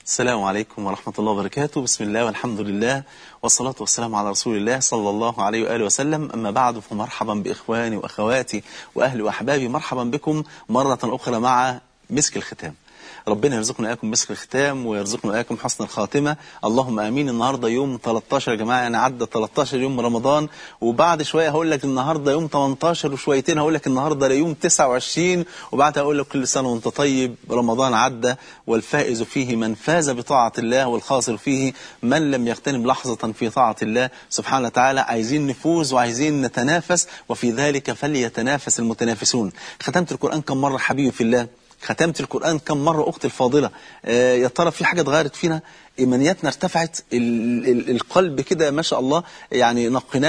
السلام عليكم ورحمة الله وبركاته. بسم الله والحمد لله والصلاة والسلام على رسول الله صلى الله عليه وآله وسلم. أما بعد، فمرحبا بإخواني وأخواتي وأهلي وأحبابي، مرحبا بكم مرة أخرى مع مسك الختام. ربنا يرزقنا إياكم مسك الختام ويرزقنا إياكم حسن الخاتمة، اللهم آمين. النهاردة يوم 13 يا جماعة، يعني عدى 13 يوم رمضان، وبعد شوية هقول لك النهاردة يوم 18، وشويتين هقول لك النهاردة يوم 29، وبعدها هقول لك كل سنة وانت طيب. رمضان عدى والفائز فيه من فاز بطاعة الله، والخاسر فيه من لم يغتنم لحظة في طاعة الله سبحانه وتعالى. عايزين نفوز وعايزين نتنافس، وفي ذلك فليتنافس المتنافسون. ختمت القرآن كم مرة حبيبي في الله؟ ختمت القرآن كم مرة أختي الفاضلة؟ يا ترى في حاجة اتغيرت فينا؟ إيمانياتنا ارتفعت، القلب كده ما شاء الله، يعني نقيناه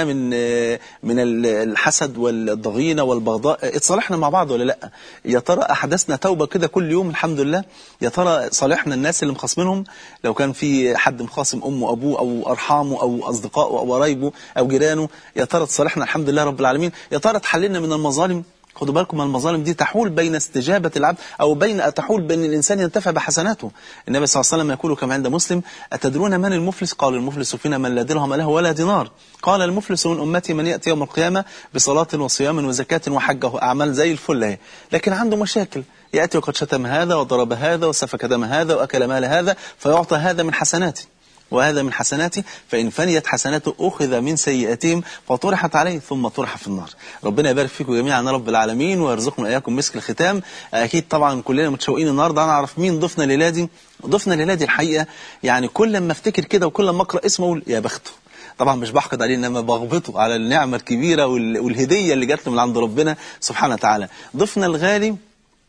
من الحسد والضغينة والبغضاء. اتصالحنا مع بعض ولا لا؟ يا ترى أحدثنا توبة كده كل يوم الحمد لله؟ يا ترى صالحنا الناس اللي مخاصمينهم؟ لو كان في حد مخاصم أمه وأبوه أو أرحامه أو أصدقائه أو قرايبه أو جيرانه، يا ترى تصالحنا الحمد لله رب العالمين؟ يا ترى تحللنا من المظالم؟ خدوا بالكم، المظالم دي تحول بين استجابة العبد أو تحول بين الإنسان ينتفع بحسناته. النبي صلى الله عليه وسلم يقول كما عند مسلم: أتدرون من المفلس؟ قال: المفلس فينا من لا درهم له ولا دينار. قال: المفلس من أمتي من يأتي يوم القيامة بصلاة وصيام وزكاة وحجة، أعمال زي الفل، لكن عنده مشاكل. يأتي وقد شتم هذا وضرب هذا وسفك دم هذا وأكل مال هذا، فيعطى هذا من حسناته وهذا من حسناتي، فإن فنيت حسناته أخذ من سيئاتهم فطرحت عليه ثم طرح في النار. ربنا يبارك فيكم جميعا يا رب العالمين، ويرزقنا إياكم مسك الختام. أكيد طبعا كلنا متشوقين النهارده نعرف مين ضيفنا ليلادي. ضيفنا ليلادي الحقيقة يعني كل ما افتكر كده وكل ما أقرأ اسمه أقول يا بخته. طبعا مش بحقد عليه، إنما بغبطه على النعمة الكبيرة والهدية اللي جات له من عند ربنا سبحانه وتعالى. ضيفنا الغالي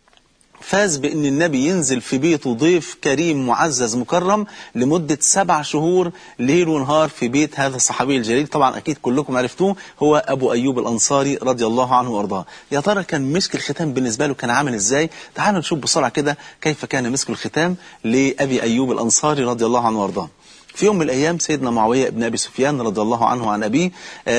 فاز بأن النبي ينزل في بيته ضيف كريم معزز مكرم لمدة 7 شهور ليل ونهار في بيت هذا الصحابي الجليل. طبعا أكيد كلكم عرفتوه، هو أبو أيوب الأنصاري رضي الله عنه وأرضاه. يا ترى كان مسك الختام بالنسبة له كان عامل إزاي؟ تعالوا نشوف بسرعة كده كيف كان مسك الختام لأبي أيوب الأنصاري رضي الله عنه وأرضاه. في يوم من الأيام سيدنا معاوية بن أبي سفيان رضي الله عنه عن أبيه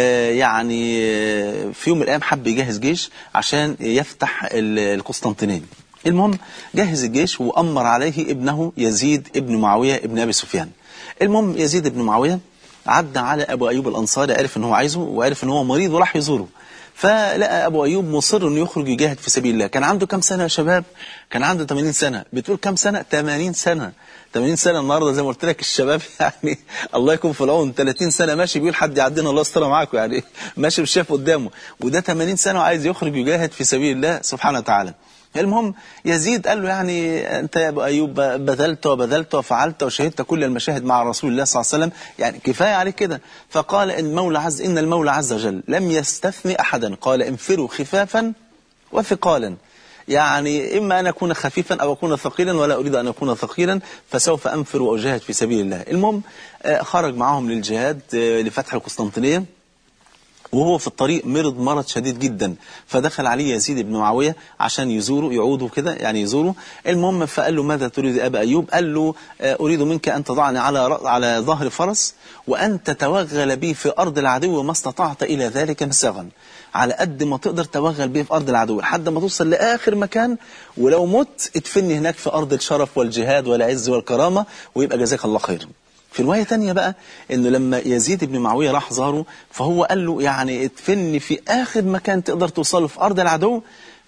في يوم من الأيام حب يجهز جيش عشان يفتح القسطنطينية. المهم جهز الجيش وأمر عليه ابنه يزيد ابن معاوية ابن أبي سفيان. المهم يزيد ابن معاوية عدى على أبو أيوب الأنصاري، عرف أنه عايزه وعرف أنه مريض وراح يزوره. فلقى أبو أيوب مصر أنه يخرج يجاهد في سبيل الله. كان عنده كم سنة يا شباب؟ كان عنده 80 سنة. بتقول كم سنة؟ 80 سنة. 80 سنة النهاردة زي ما قلت لك الشباب يعني الله يكون في العون. 30 سنة ماشي بيقول حد يعدينا الله يستر معاكم، يعني ماشي بالشاف قدامه، وده 80 سنة وعايز يخرج يجاهد في سبيل الله سبحانه وتعالى. المهم يزيد قال له يعني أنت يا أبو أيوب بذلت وفعلت وشهدت كل المشاهد مع رسول الله صلى الله عليه وسلم، يعني كفاية عليك كده. فقال إن المولى عز وجل لم يستثني أحدا، قال انفروا خفافا وثقالا، يعني إما أن أكون خفيفا أو أكون ثقيلا، ولا أريد أن أكون ثقيلا، فسوف أنفر وأجاهد في سبيل الله. المهم خرج معهم للجهاد لفتح القسطنطينية، وهو في الطريق مرض شديد جدا، فدخل عليه يزيد بن معاوية عشان يزوره، يعوده كده يعني يزوره. المهم فقال له ماذا تريد يا أبا أيوب؟ قال له أريد منك أن تضعني على ظهر فرس وأن تتوغل بي في أرض العدو ما استطعت إلى ذلك مساغا، على قد ما تقدر توغل بيه في أرض العدو لحد ما توصل لآخر مكان، ولو مت ادفني هناك في أرض الشرف والجهاد والعز والكرامة، ويبقى جزاك الله خير. في رواية تانية بقى إنه لما يزيد بن معاوية راح زاره، فهو قال له يعني ادفني في آخر مكان تقدر توصله في أرض العدو،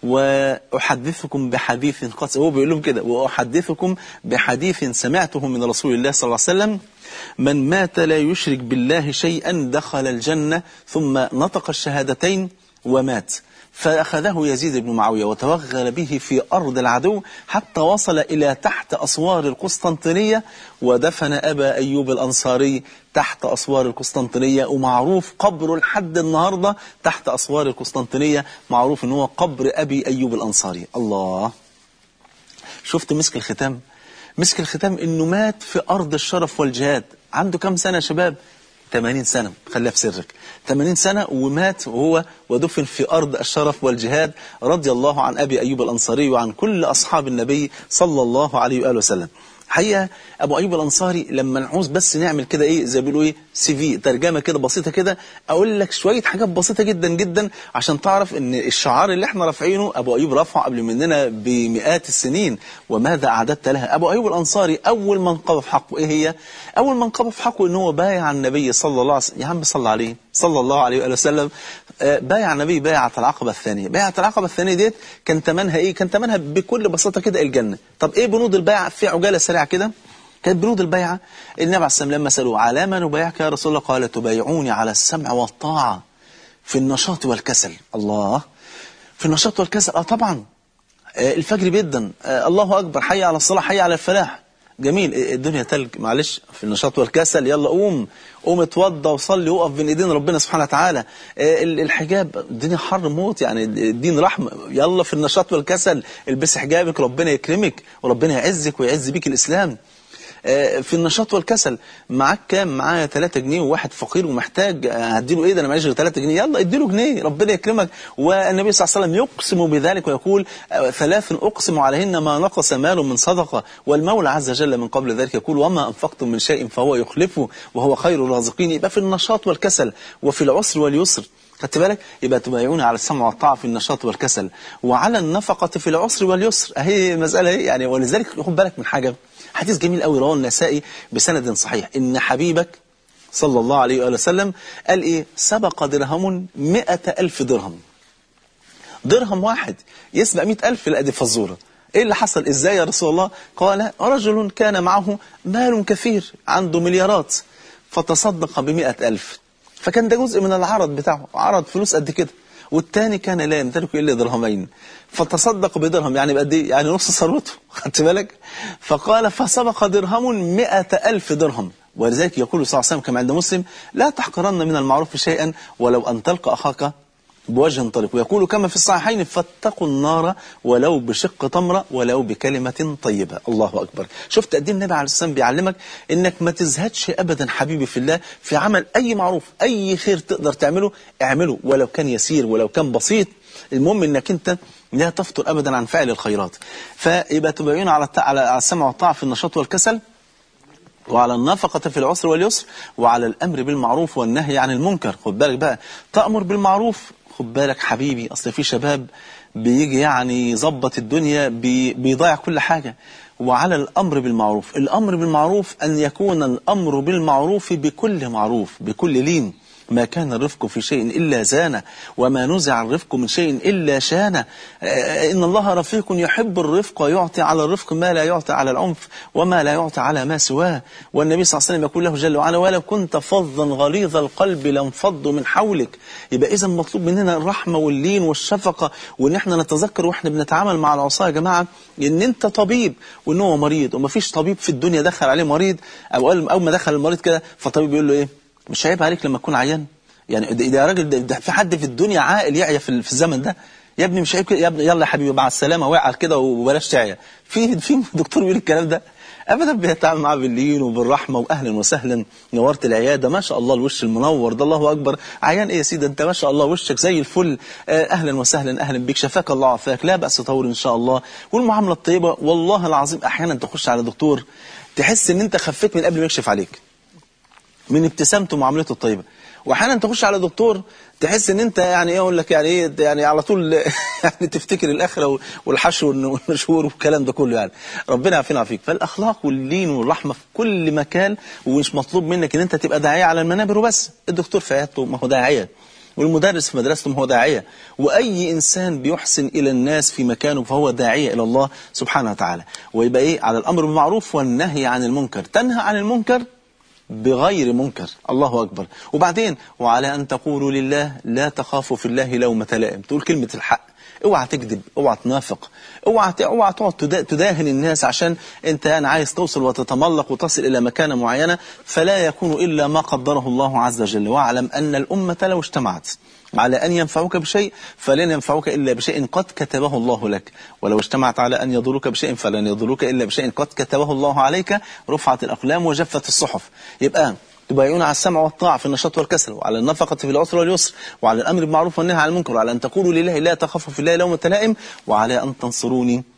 وأحدثكم بحديث قد، هو بيقول لهم كده، وأحدثكم بحديث سمعته من رسول الله صلى الله عليه وسلم: من مات لا يشرك بالله شيئا دخل الجنة، ثم نطق الشهادتين ومات. فأخذه يزيد بن معاوية وتوغل به في أرض العدو حتى وصل إلى تحت أسوار القسطنطينية، ودفن أبا أيوب الأنصاري تحت أسوار القسطنطينية. ومعروف قبره لحد النهاردة تحت أسوار القسطنطينية، معروف أنه هو قبر أبي أيوب الأنصاري. الله، شفت مسك الختام؟ مسك الختام أنه مات في أرض الشرف والجهاد. عنده كم سنة يا شباب؟ 80 سنة، خليها في سرك. 80 سنة ومات وهو ودفن في أرض الشرف والجهاد، رضي الله عن أبي أيوب الأنصاري وعن كل أصحاب النبي صلى الله عليه وآله وسلم. حقيقة أبو أيوب الأنصاري لما نعوز بس نعمل كده إيه زي بيقولوا إيه CV ترجمة كده بسيطة كده، أقول لك شوية حاجات بسيطة جدا جدا عشان تعرف إن الشعار اللي إحنا رافعينه أبو أيوب رفعه قبل مننا بمئات السنين. وماذا أعددت لها؟ أبو أيوب الأنصاري أول منقبة في حقه إيه هي؟ أول منقبة في حقه إن هو بايع النبي صلى الله عليه وسلم. يا عم صلى عليه صلى الله عليه وسلم. بايع النبي بيعة العقبة الثانية. بيعة العقبة الثانية ديت كان ثمنها إيه؟ كان ثمنها بكل بساطة كده الجنة. طب إيه بنود البيعة في عجالة سريعة كده؟ كانت بنود البيعة النبي عليه السلام لما سألوه على ما نبايعك يا رسول الله قال تبايعوني على السمع والطاعة في النشاط والكسل. الله، في النشاط والكسل طبعا. الفجر بيدن، الله أكبر، حي على الصلاة، حي على الفلاح. جميل، الدنيا تلج، معلش في النشاط والكسل يلا قوم اتوضى وصلي وقف بين ايدين ربنا سبحانه وتعالى. الحجاب الدنيا حر موت، يعني الدين رحمة، يلا في النشاط والكسل البس حجابك ربنا يكرمك وربنا يعزك ويعز بيك الإسلام. في النشاط والكسل معاك كام؟ معايا 3 جنيه وواحد فقير ومحتاج، هديله ايه ده؟ انا معيش غير 3 جنيه، يلا اديله جنيه ربنا يكرمك. والنبي صلى الله عليه وسلم يقسم بذلك ويقول 3 أقسم عليهن ما نقص مال من صدقة. والمولى عز وجل من قبل ذلك يقول وما أنفقتم من شيء فهو يخلفه وهو خير الرازقين. يبقى في النشاط والكسل وفي العسر واليسر، خدت بالك؟ يبقى تبايعون على السمع والطاعة في النشاط والكسل وعلى النفقة في العسر واليسر. اهي مسألة ايه يعني. ولذلك خد بالك من حاجة، حديث جميل قوي رواه النسائي بسند صحيح، إن حبيبك صلى الله عليه وآله وسلم قال إيه؟ سبق درهم 100,000 درهم. درهم واحد يسبق 100,000؟ لا دي فزورة. إيه اللي حصل؟ إزاي يا رسول الله؟ قال رجل كان معه مال كثير، عنده مليارات، فتصدق ب100,000، فكان ده جزء من العرض بتاعه، عرض فلوس قد كده، والتاني كان لا يمتلك إلا درهمين، فتصدق بدرهم، يعني بقد ايه؟ يعني نص ثروته، خدت بالك؟ فقال فسبق درهم 100,000 درهم. ولذلك يقول صلى الله عليه وسلم كما عند مسلم لا تحقرن من المعروف شيئا ولو أن تلقى أخاك بوجه طريق. ويقول كما في الصحيحين فاتقوا النار ولو بشق تمرة ولو بكلمة طيبة. الله أكبر. شفت قد ايه النبي عليه الصلاة والسلام بيعلمك انك ما تزهدش ابدا حبيبي في الله في عمل اي معروف، اي خير تقدر تعمله اعمله ولو كان يسير ولو كان بسيط، المهم انك انت لا تفتر ابدا عن فعل الخيرات. فيبقى تبين على السمع والطاعة في النشاط والكسل وعلى النفقة في العسر واليسر وعلى الأمر بالمعروف والنهي عن المنكر. خد بالك بقى، تأمر بالمعروف، خد بالك حبيبي، أصل في شباب بيجي يعني يظبط الدنيا بيضيع كل حاجة. وعلى الأمر بالمعروف، الأمر بالمعروف أن يكون الأمر بالمعروف بكل معروف بكل لين. ما كان الرفق في شيء إلا زانه وما نزع الرفق من شيء إلا شانه. إن الله رفيق يحب الرفق ويعطي على الرفق ما لا يعطي على العنف وما لا يعطي على ما سواه. والنبي صلى الله عليه وسلم يقول له جل وعلا ولو كنت فظا غليظ القلب لانفضوا من حولك. يبقى إذا مطلوب مننا الرحمة واللين والشفقة، وإن احنا نتذكر وإحنا بنتعامل مع العصاة يا جماعة إن أنت طبيب وإن هو مريض، وما فيش طبيب في الدنيا دخل عليه مريض أو ما دخل المريض كده فالطبيب يقول له إيه؟ مش عيب عليك لما تكون عيان؟ يعني ده راجل، ده في حد في الدنيا عاقل يعيا في الزمن ده؟ يا ابني مش عيب كده؟ يا ابني يلا يا حبيبي مع السلامه، واعل كده وبلاش تعيا. في دكتور بيقول الكلام ده؟ ابدا، بيتعامل معاه باللين وبالرحمه واهلا وسهلا، نورت العياده، ما شاء الله الوش المنور ده، الله اكبر، عيان ايه يا سيدي انت ما شاء الله وشك زي الفل، اهلا وسهلا، اهلا بك، شفاك الله وعافاك، لا باس طور ان شاء الله. والمعامله الطيبه، والله العظيم احيانا تخش على دكتور تحس ان انت خفيت من قبل ما يكشف عليك من ابتسامته ومعاملته الطيبه. واحيانا تخش على دكتور تحس ان انت يعني ايه اقول لك يعني ايه يعني على طول يعني تفتكر الاخره والحشر والنشور والكلام ده كله. يعني ربنا يعافينا ويعافيك. فالاخلاق واللين والرحمه في كل مكان، ومش مطلوب منك ان انت تبقى داعيه على المنابر وبس. الدكتور في عيادته ما هو داعيه، والمدرس في مدرسته ما هو داعيه، واي انسان بيحسن الى الناس في مكانه فهو داعيه الى الله سبحانه وتعالى. ويبقى ايه؟ على الامر بالمعروف والنهي عن المنكر، تنهى عن المنكر بغير منكر. الله أكبر. وبعدين وعلى أن تقولوا لله لا تخافوا في الله لومة لائم، تقول كلمة الحق، اوعى تكذب، اوعى تنافق، اوعى تقعد تداهن الناس عشان انت يعني عايز توصل وتتملق وتصل إلى مكانة معينة، فلا يكون إلا ما قدره الله عز وجل. واعلم أن الأمة لو اجتمعت على أن ينفعوك بشيء فلن ينفعوك إلا بشيء قد كتبه الله لك، ولو اجتمعت على أن يضروك بشيء فلن يضروك إلا بشيء قد كتبه الله عليك، رفعت الأقلام وجفت الصحف. يبقى تبايعون على السمع والطاعة في النشاط والكسل، وعلى النفقة في العسر واليسر، وعلى الأمر بالمعروف والنهي عن المنكر، وعلى أن تقولوا لله لا تخافوا في الله لومة لائم، وعلى أن تنصروني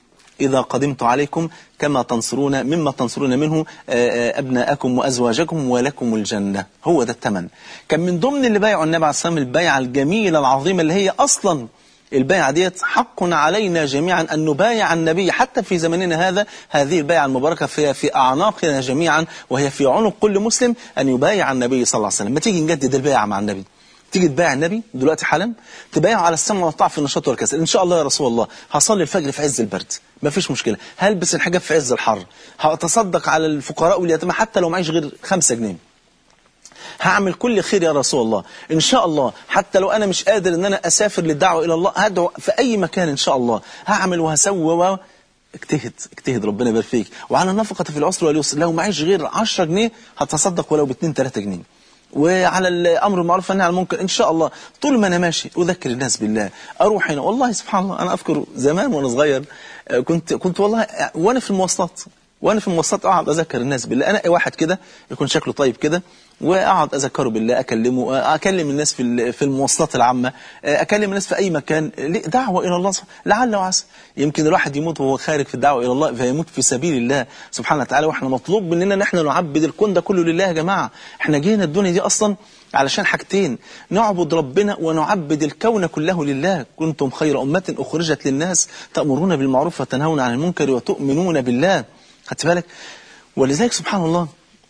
إذا قدمت عليكم كما تنصرون مما تنصرون منه أبناءكم وأزواجكم ولكم الجنة. هو ده الثمن. كان من ضمن اللي بايعوا النبي عليه الصلاة والسلام البيعة الجميلة العظيمة اللي هي أصلا البيعة ديت حق علينا جميعا أن نبايع النبي حتى في زمننا هذا. هذه البيعة المباركة في أعناقنا جميعا، وهي في عنق كل مسلم أن يبايع النبي صلى الله عليه وسلم. ما تيجي نجدد البيعة مع النبي، تيجي تبايع النبي دلوقتي حالا، تبايع على السمع والطاعة في النشاط والكسل. إن شاء الله يا رسول الله هصلي الفجر في عز البرد، ما فيش مشكلة، هلبس الحجاب في عز الحر، هتصدق على الفقراء واليتامى حتى لو معيش غير 5 جنيه، هعمل كل خير يا رسول الله إن شاء الله، حتى لو أنا مش قادر إن أنا أسافر للدعوة إلى الله هدعو في أي مكان إن شاء الله، هعمل وهسوي اجتهد ربنا يبارك فيك. وعلى النفقة في العسر واليسر، لو معيش غير 10 جنيه هتصدق ولو ب2-3 جنيه. وعلى الأمر المعروف والنهي عن المنكر إن شاء الله طول ما أنا ماشي أذكر الناس بالله، أروح هنا. والله سبحان الله أنا أذكر زمان وأنا صغير كنت والله وأنا في المواصلات أقعد أذكر الناس بالله. أنا واحد كده يكون شكله طيب كده وأقعد أذكره بالله، أكلم الناس في المواصلات العامة، أكلم الناس في أي مكان، دعوة إلى الله لعل وعسى. يمكن الواحد يموت وهو خارج في الدعوة إلى الله فيموت في سبيل الله سبحانه وتعالى. وإحنا مطلوب مننا نحن نعبد الكون ده كله لله يا جماعة. إحنا جينا الدنيا دي أصلا علشان حاجتين، نعبد ربنا ونعبد الكون كله لله. كنتم خير أمة أخرجت للناس تأمرون بالمعروف وتنهون عن المنكر وتؤمنون بالله. خدت بالك؟ ولذلك سبحان الله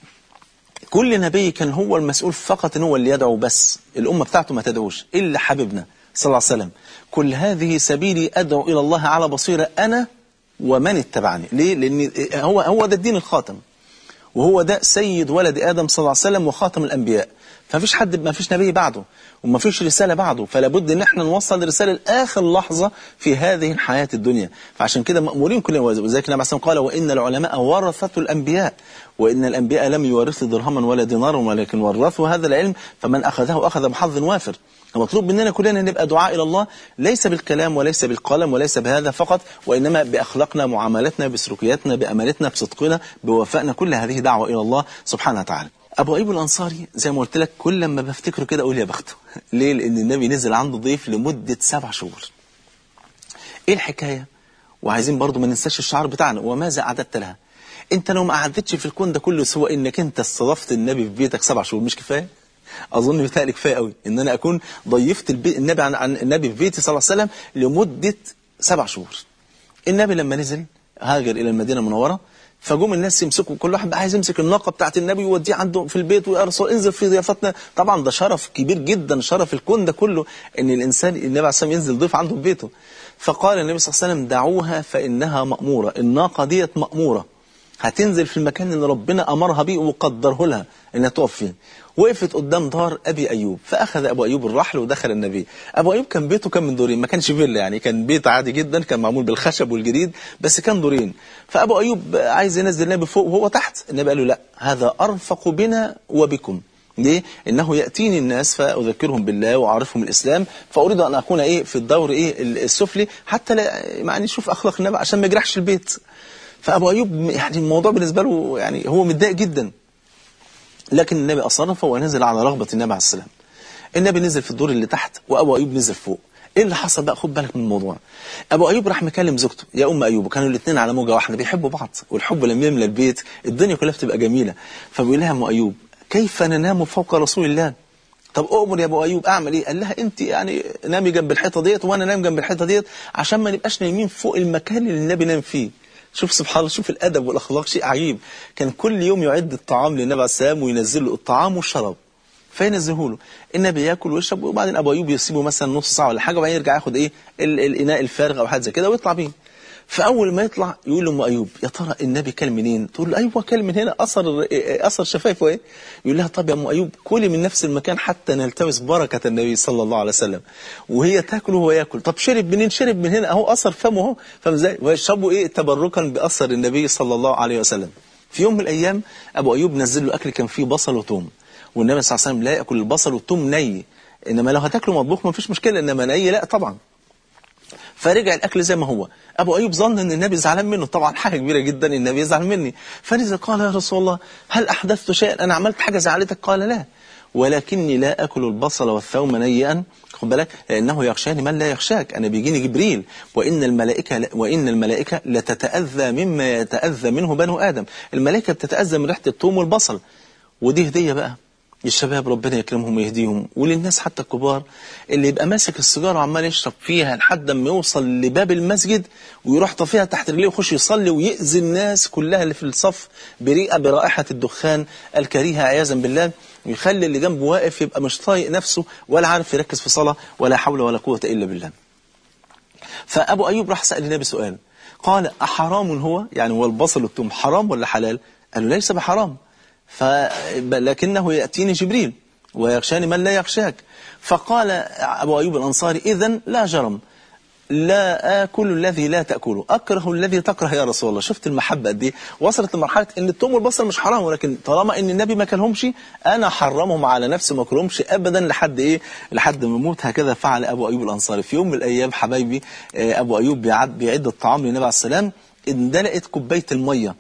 كل نبي كان هو المسؤول فقط ان هو اللي يدعو، بس الأمة بتاعته ما تدعوش إلا حبيبنا صلى الله عليه وسلم. كل هذه سبيلي أدعو إلى الله على بصيرة أنا ومن اتبعني. ليه؟ لأن هو ده الدين الخاتم، وهو ده سيد ولد آدم صلى الله عليه وسلم وخاتم الأنبياء. فمفيش حد، مفيش نبي بعده ومفيش رسالة بعده، فلا بد ان احنا نوصل الرسالة لآخر لحظة في هذه الحياة الدنيا. فعشان كده مأمورين كلنا. وذلك النبي عليه الصلاة والسلام قال وإن العلماء ورثة الأنبياء وإن الأنبياء لم يورثوا درهما ولا دينارا ولكن ورثوا هذا العلم فمن أخذه أخذ بحظ وافر. المطلوب مننا كلنا نبقى دعاء إلى الله، ليس بالكلام وليس بالقلم وليس بهذا فقط، وإنما بأخلاقنا، معاملتنا، بسلوكياتنا، بأمانتنا، بصدقنا، بوفائنا. كل هذه دعوة إلى الله سبحانه وتعالى. أبو أيوب الأنصاري زي ما قلت لك كل ما بفتكره كده أقول يا بخته. ليه؟ لأن النبي نزل عنده ضيف لمدة 7 شهور. إيه الحكاية؟ وعايزين برضو ما ننساش الشعار بتاعنا، وماذا أعددت لها؟ أنت لو ما أعددتش في الكون ده كله سوى إنك أنت استضفت النبي في بيتك 7 شهور مش كفاية؟ أظن بتهيألي كفاية قوي إن أنا أكون ضيفت النبي عن النبي في بيتي صلى الله عليه وسلم لمدة 7 شهور. النبي لما نزل هاجر إلى المدينة المنورة، فجم الناس يمسكوا، كل واحد عايز يمسك الناقة بتاعت النبي ويوديه عنده في البيت، ويا رسول انزل في ضيافتنا. طبعا ده شرف كبير جدا، شرف الكون ده كله ان الانسان النبي عليه الصلاه والسلام ينزل ضيف عنده في بيته. فقال النبي صلى الله عليه وسلم دعوها فانها مأمورة، الناقة ديت مأمورة، هتنزل في المكان اللي ربنا امرها بيه وقدره لها انها تقف فيه. وقفت قدام دار أبي أيوب، فأخذ أبو أيوب الرحل ودخل النبي. أبو أيوب كان بيته كان من دورين، ما كانش فيلا يعني، كان بيت عادي جدا، كان معمول بالخشب والجريد بس كان دورين. فأبو أيوب عايز ينزل النبي فوق وهو تحت، النبي قال له لا، هذا أرفق بنا وبكم. ليه؟ إنه يأتيني الناس فأذكرهم بالله وأعرفهم الإسلام، فأريد أن أكون في الدور السفلي حتى لا يعني نشوف أخلاق النبي عشان ما يجرحش البيت. فأبو أيوب يعني الموضوع بالنسبة له يعني هو متضايق جدا، لكن النبي أصر فهو نزل على رغبة النبي عليه السلام. النبي نزل في الدور اللي تحت وأبو أيوب نزل فوق. إيه اللي حصل بقى؟ خد بالك من الموضوع. أبو أيوب راح مكلم زوجته يا أم أيوب، كانوا الاثنين على موجة واحدة بيحبوا بعض، والحب لما يملى البيت الدنيا كلها بتبقى جميلة. فبيقول لها أم أيوب كيف ننام فوق رسول الله؟ طب أؤمر يا أبو أيوب أعمل إيه؟ قال لها أنت يعني نامي جنب الحيطة ديت وأنا نام جنب الحيطة ديت عشان ما نبقاش نايمين فوق المكان اللي النبي نام فيه. شوف سبحان الله، شوف الأدب والأخلاق، شيء عجيب. كان كل يوم يعد الطعام للنبي عليه السلام وينزل له الطعام والشراب فينزله له، النبي ياكل ويشرب، وبعدين أبو أيوب يسيبه مثلا نص ساعة ولا حاجة وبعدين يرجع ياخد الإناء الفارغ أو حاجة زي كده ويطلع بيه. فأول ما يطلع يقول له أم أيوب يا ترى النبي كل منين؟ تقول له أيوه كل من هنا، أثر شفايفه إيه؟ يقول لها طب يا أم أيوب كلي من نفس المكان حتى نلتمس بركة النبي صلى الله عليه وسلم. وهي تاكل وهو ياكل. طب شرب منين؟ شرب من هنا أهو، أثر فمه أهو، فاهم إزاي؟ ويشربوا تبركا بأثر النبي صلى الله عليه وسلم. في يوم من الأيام أبو أيوب نزل له أكل كان فيه بصل وثوم، والنبي صلى الله عليه وسلم لا يأكل البصل والثوم ني، إنما لو هتاكله مطبوخ ما فيش مشكلة، إنما ني لا طبعا. فرجع الأكل زي ما هو. أبو أيوب ظن أن النبي زعلان منه، طبعا حاجة كبيرة جدا النبي يزعل مني. فنزل قال يا رسول الله هل أحدثت شيئا؟ أنا عملت حاجة زعلتك؟ قال لا، ولكني لا أكل البصل والثوم نيئا، خد بالك، لأنه يخشاني من لا يخشاك، أنا بيجيني جبريل، وإن الملائكة لتتأذى مما يتأذى منه بنو آدم. الملائكة بتتأذى من ريحة الثوم والبصل. ودي هدية بقى للشباب ربنا يكرمهم ويهديهم، وللناس حتى الكبار اللي يبقى ماسك السيجاره وعمال يشرب فيها لحد ما يوصل لباب المسجد ويروح طفيها تحت رجليه ويخش يصلي ويأذي الناس كلها اللي في الصف برائحه الدخان الكريهه عياذا بالله، ويخلي اللي جنبه واقف يبقى مش طايق نفسه ولا عارف يركز في صلاه ولا حول ولا قوه الا بالله. فأبو أيوب راح سأل النبي سؤال، قال أحرام هو؟ يعني هو البصل والثوم حرام ولا حلال؟ قال له ليس بحرام، لكنه يأتيني جبريل ويخشاني من لا يخشاك. فقال أبو أيوب الأنصاري إذن لا جرم، لا آكل الذي لا تأكله، أكره الذي تكره يا رسول الله. شفت المحبة دي وصلت لمرحلة إن الثوم والبصل مش حرام، ولكن طالما إن النبي ما كلهمش أنا حرمهم على نفسي ما أكلهمش أبدا لحد إيه، لحد ما أموت. هكذا فعل أبو أيوب الأنصاري. في يوم من الأيام حبايبي أبو أيوب بيعد الطعام للنبي عليه السلام، اندلقت كوباية المية،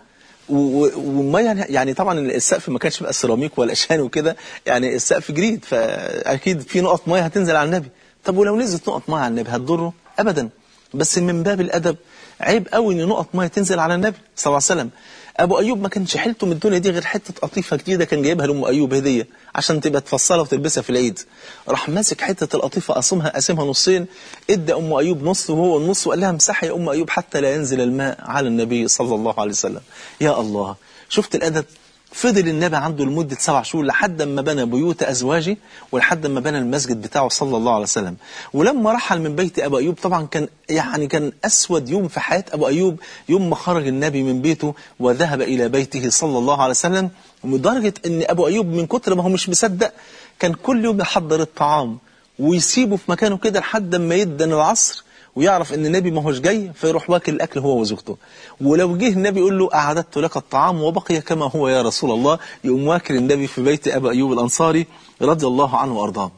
والميه يعني طبعا السقف ما كانش بقى سيراميك ولا شان وكده، يعني السقف جريد، فاكيد في نقط ميه هتنزل على النبي. طب ولو نزلت نقط ميه على النبي هتضره؟ ابدا. بس من باب الادب عيب قوي ان نقط ميه تنزل على النبي صلى الله عليه وسلم. ابو ايوب ما كانش حيلته من الدنيا دي غير حته قطيفه جديده كان جايبها لام ايوب هديه عشان تبقى تفصلها وتلبسها في العيد. راح ماسك حته القطيفه قاسمها نصين، ادى ام ايوب نص وهو النص، وقال لها امسحي يا ام ايوب حتى لا ينزل الماء على النبي صلى الله عليه وسلم. يا الله، شفت الادب؟ فضل النبي عنده لمدة 7 شهور لحد ما بنى بيوت أزواجه ولحد ما بنى المسجد بتاعه صلى الله عليه وسلم. ولما رحل من بيت أبو أيوب طبعا كان أسود يوم في حياة أبو أيوب يوم ما خرج النبي من بيته وذهب إلى بيته صلى الله عليه وسلم، لدرجة أن أبو أيوب من كتر ما هو مش مصدق كان كل يوم يحضر الطعام ويسيبه في مكانه كده لحد ما يدن العصر ويعرف ان النبي ما هوش جاي، فيروح واكل الاكل هو وزوجته. ولو جه النبي يقول له اعددت لك الطعام وبقي كما هو يا رسول الله، يقوم واكل النبي في بيت ابي ايوب الانصاري رضي الله عنه وارضاه.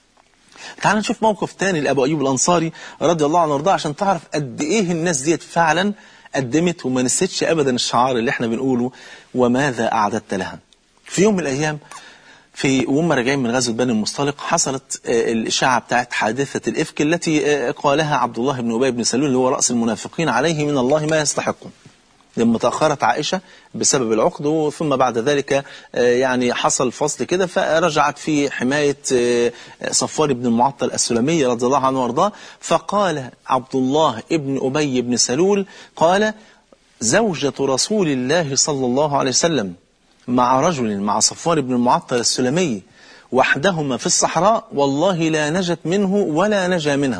تعال نشوف موقف تاني لابو ايوب الانصاري رضي الله عنه وارضاه عشان تعرف قد ايه الناس ديت فعلا قدمت وما نسيتش ابدا الشعار اللي احنا بنقوله وماذا اعددت لها. في يوم من الايام وهم راجعين من غزوة بني المصطلق حصلت الإشاعة بتاعت حادثة الإفك التي قالها عبد الله بن أبي بن سلول اللي هو رأس المنافقين عليه من الله ما يستحقه، لما تأخرت عائشة بسبب العقد، ثم بعد ذلك يعني حصل فصل كده فرجعت في حماية صفوان بن المعطل السلمي رضي الله عنه وارضاه. فقال عبد الله بن أبي بن سلول قال زوجة رسول الله صلى الله عليه وسلم مع صفوان بن المعطل السلمي وحدهما في الصحراء والله لا نجت منه ولا نجا منها.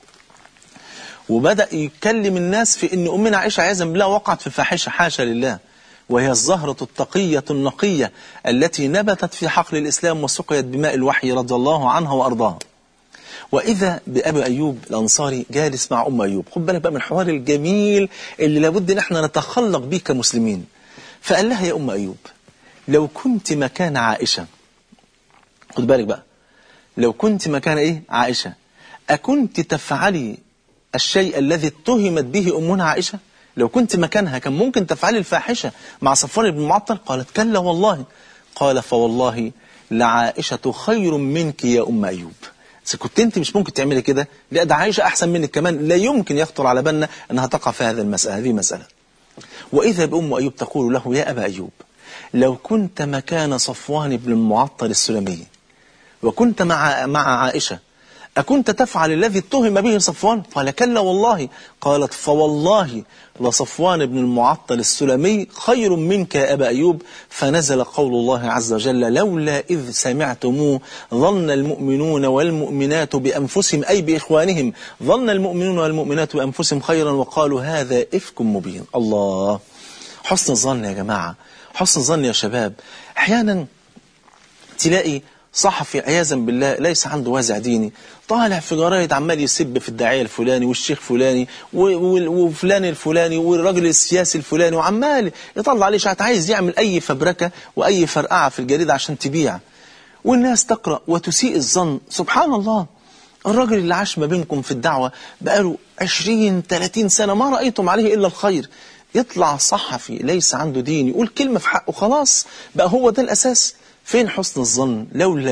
وبدأ يكلم الناس في ان أمنا عائشة عياذا بالله وقعت في فاحشة حاشا لله، وهي الزهرة التقية النقية التي نبتت في حقل الإسلام وسقيت بماء الوحي رضي الله عنها وأرضاها. وإذا بأبي أيوب الأنصاري جالس مع أم أيوب. خد بالك بقى من الحوار الجميل اللي لابد ان احنا نتخلق به كمسلمين. فقال لها يا أم أيوب لو كنت مكان عائشة، خد بالك بقى، لو كنت مكان عائشة أكنت تفعلي الشيء الذي اتهمت به أمنا عائشة؟ لو كنت مكانها كان ممكن تفعلي الفاحشة مع صفوان بن المعطل؟ قالت كلا والله. قال فوالله لعائشة خير منك يا أم أيوب. إذا كنت أنت مش ممكن تعملي كده، لا ده عائشة أحسن منك كمان، لا يمكن يخطر على بالنا أنها تقع في هذه مسألة. وإذا بأم أيوب تقول له يا أبا أيوب لو كنت مكان صفوان بن المعطل السلمي وكنت مع عائشة أكنت تفعل الذي اتهم به صفوان؟ قال كلا والله. قالت فوالله لصفوان بن المعطل السلمي خير منك يا أبا أيوب. فنزل قول الله عز وجل لولا إذ سمعتموه ظن المؤمنون والمؤمنات بأنفسهم أي بإخوانهم ظن المؤمنون والمؤمنات بأنفسهم خيرا وقالوا هذا إفك مبين. الله، حسن الظن يا جماعة، حسن الظن يا شباب. أحيانا تلاقي صحفي عياذا بالله ليس عنده وازع ديني طالع في جرايد عمال يسب في الداعية الفلاني والشيخ فلاني وفلان الفلاني والراجل السياسي الفلاني، وعمال يطلع عليه شعات، عايز يعمل أي فبركة وأي فرقعة في الجريدة عشان تبيع والناس تقرأ وتسيء الظن. سبحان الله، الراجل اللي عاش ما بينكم في الدعوة بقاله 20-30 سنة ما رأيتم عليه إلا الخير، يطلع صحفي ليس عنده دين يقول كلمة في حقه خلاص بقى هو ده الأساس. فين حسن الظن؟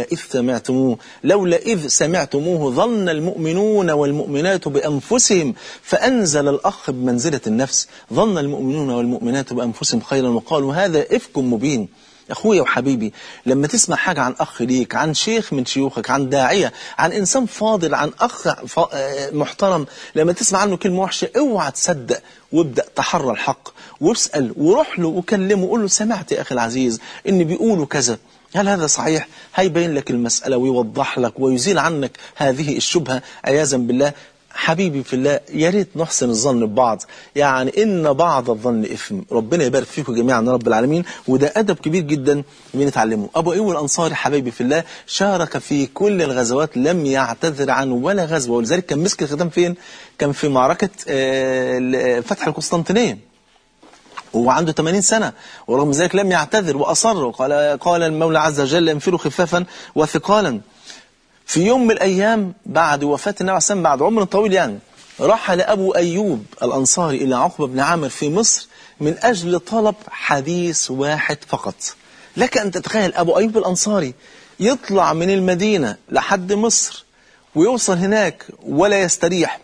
لولا إذ سمعتموه ظن المؤمنون والمؤمنات بأنفسهم فأنزل الأخ بمنزلة النفس. ظن المؤمنون والمؤمنات بأنفسهم خيرا وقالوا هذا إفك مبين. أخويا وحبيبي، لما تسمع حاجة عن أخ ليك، عن شيخ من شيوخك، عن داعية، عن إنسان فاضل، عن أخ محترم، لما تسمع عنه كلمة وحشة اوعى تصدق، وابدأ تحرى الحق واسأل وروح له وكلمه وقول له سمعت يا أخي العزيز إن بيقولوا كذا، هل هذا صحيح؟ هيبين لك المسألة ويوضح لك ويزيل عنك هذه الشبهة عياذا بالله. حبيبي في الله، يا ريت نحسن الظن ببعض، يعني إن بعض الظن إثم. ربنا يبارك فيكم جميعا يا رب العالمين، وده أدب كبير جدا بنتعلمه. أبو أيوب الأنصاري حبيبي في الله شارك في كل الغزوات، لم يعتذر عن ولا غزوة، ولذلك كان مسك الختام فين؟ كان في معركة فتح القسطنطينية وهو عنده 80 سنة، ورغم ذلك لم يعتذر وأصر. قال المولى عز وجل انفروا خفافا وثقالا. في يوم من الأيام بعد وفاة النبي عليه الصلاة والسلام، بعد عمر طويل يعني، رحل أبو أيوب الأنصاري إلى عقبة بن عامر في مصر من أجل طلب حديث واحد فقط. لك أن تتخيل أبو أيوب الأنصاري يطلع من المدينة لحد مصر ويوصل هناك ولا يستريح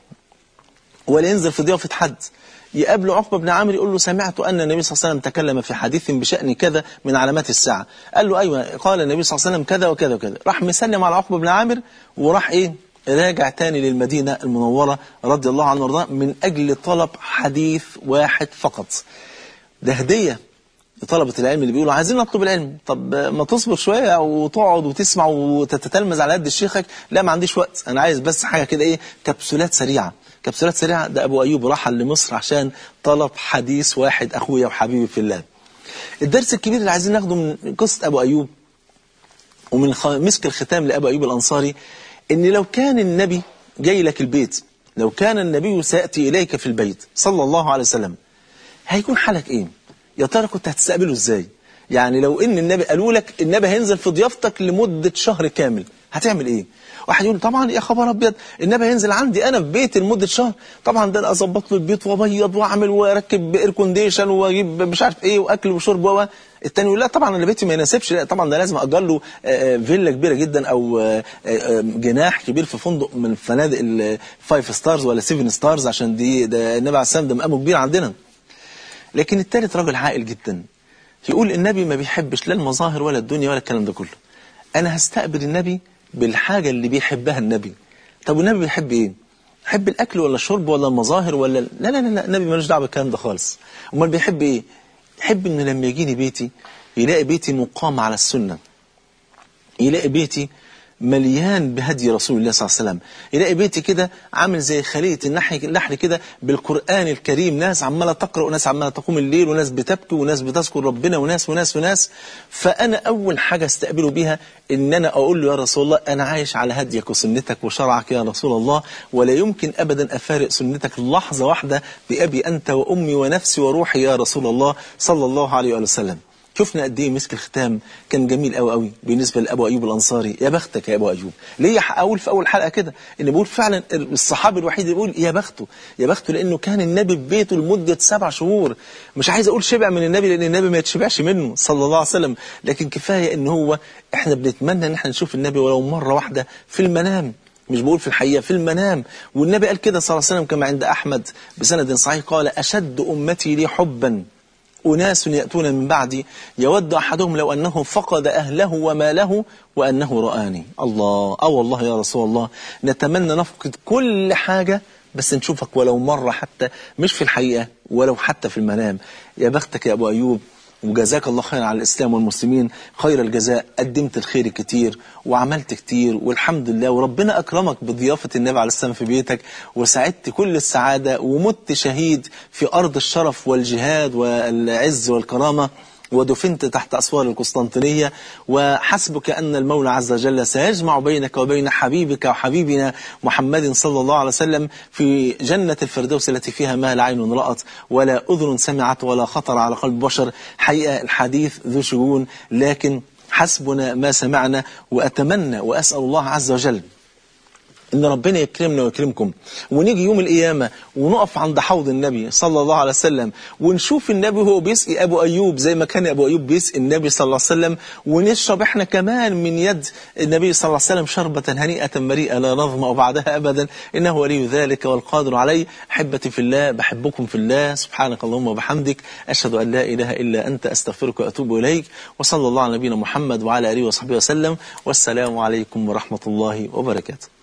ولا ينزل في ضيافة حد، يقابل عقبة بن عامر يقول له سمعت أن النبي صلى الله عليه وسلم تكلم في حديث بشأن كذا من علامات الساعة. قال له أيوة، قال النبي صلى الله عليه وسلم كذا وكذا وكذا. راح مسلم على عقبة بن عامر وراح راجع تاني للمدينة المنورة رضي الله عنه وارضاه من أجل طلب حديث واحد فقط. ده هدية لطلبة العلم اللي بيقولوا عايزين نطلب العلم. طب ما تصبر شوية وتقعد وتسمع وتتتلمذ على قد شيخك؟ لا، ما عنديش وقت، أنا عايز بس حاجة كده كبسولات سريعة. كبسولات سريعة. ده أبو أيوب رحل لمصر عشان طلب حديث واحد. أخويا وحبيبي في الله، الدرس الكبير اللي عايزين ناخده من قصة أبو أيوب ومن مسك الختام لأبو أيوب الأنصاري، إن لو كان النبي جاي لك البيت، لو كان النبي سيأتي إليك في البيت صلى الله عليه وسلم، هيكون حالك إيه؟ يا ترى كنت هتستقبله إزاي؟ يعني لو إن النبي قالوا لك النبي هينزل في ضيافتك لمدة شهر كامل، هتعمل إيه؟ واحد يقول طبعا يا خبر ابيض، النبي هينزل عندي انا في بيتي لمده شهر، طبعا ده اظبط له البيت وابيض واعمل واركب اير كونديشن واجيب مش عارف ايه واكل وشرب التاني يقول لا طبعا انا بيتي ما يناسبش، لا طبعا ده لازم اجر له فيلا كبيره جدا او جناح كبير في فندق من فنادق الفايف ستارز ولا 7 ستارز، عشان ده النبي عليه السلام ده مقامه كبير عندنا. لكن التالت راجل عاقل جدا يقول النبي ما بيحبش لا المظاهر ولا الدنيا ولا الكلام ده كله، انا هستقبل النبي بالحاجة اللي بيحبها النبي. طب والنبي بيحب ايه؟ يحب الاكل ولا الشرب ولا المظاهر ولا لا لا لا، النبي مالوش دعوه بالكلام ده خالص. امال بيحب ايه؟ يحب ان لما يجيني بيتي يلاقي بيتي مقام على السنة، يلاقي بيتي مليان بهدي رسول الله صلى الله عليه وسلم، يلاقي بيتي كده عامل زي خلية النحل كده بالقرآن الكريم، ناس عمالة تقرأ وناس عمالة تقوم الليل وناس بتبكي وناس بتذكر ربنا وناس وناس وناس. فأنا أول حاجة استقبله بيها إن أنا أقول له يا رسول الله أنا عايش على هديك وسنتك وشرعك يا رسول الله، ولا يمكن أبدا أفارق سنتك لحظة واحدة بأبي أنت وأمي ونفسي وروحي يا رسول الله صلى الله عليه وسلم. شفنا قد ايه مسك الختام كان جميل قوي قوي بالنسبه لابو ايوب الانصاري. يا بختك يا ابو ايوب. ليه اقول في اول حلقه كده ان بقول فعلا الصحابي الوحيد اللي بيقول يا بخته، يا بخته، لانه كان النبي في بيته لمده 7 شهور. مش عايز اقول شبع من النبي لان النبي ما يتشبعش منه صلى الله عليه وسلم، لكن كفايه ان هو احنا بنتمنى ان احنا نشوف النبي ولو مره واحده في المنام، مش بقول في الحقيقة، في المنام. والنبي قال كده صلى الله عليه وسلم كما عند أحمد بسند صحيح، قال أشد أمتي لي حبا أناس يأتون من بعدي يود أحدهم لو أنه فقد أهله وماله وأنه رآني. الله، والله يا رسول الله نتمنى نفقد كل حاجة بس نشوفك ولو مرة حتى، مش في الحقيقة ولو حتى في المنام. يا بختك يا أبو أيوب، وجزاك الله خير على الإسلام والمسلمين خير الجزاء. قدمت الخير كتير وعملت كتير والحمد لله، وربنا أكرمك بضيافة النبي عليه السلام في بيتك وسعدت كل السعادة، ومت شهيد في أرض الشرف والجهاد والعز والكرامة، ودفنت تحت أسوار القسطنطينية. وحسبك أن المولى عز وجل سيجمع بينك وبين حبيبك وحبيبنا محمد صلى الله عليه وسلم في جنة الفردوس التي فيها ما لا عين رأت ولا أذن سمعت ولا خطر على قلب بشر. حقيقة الحديث ذو شجون، لكن حسبنا ما سمعنا. وأتمنى وأسأل الله عز وجل إن ربنا يكرمنا ويكرمكم، ونيجي يوم القيامة ونقف عند حوض النبي صلى الله عليه وسلم ونشوف النبي وهو بيسقي أبو أيوب زي ما كان أبو أيوب بيسقي النبي صلى الله عليه وسلم، ونشرب إحنا كمان من يد النبي صلى الله عليه وسلم شربة هنيئة مريئة لا نظمأ بعدها أبدا، إنه ولي ذلك والقادر عليه. أحبتي في الله، بحبكم في الله، سبحانك اللهم وبحمدك، أشهد أن لا إله إلا أنت، أستغفرك وأتوب إليك، وصلى الله على نبينا محمد وعلى آله وصحبه وسلم، والسلام عليكم ورحمة الله وبركاته.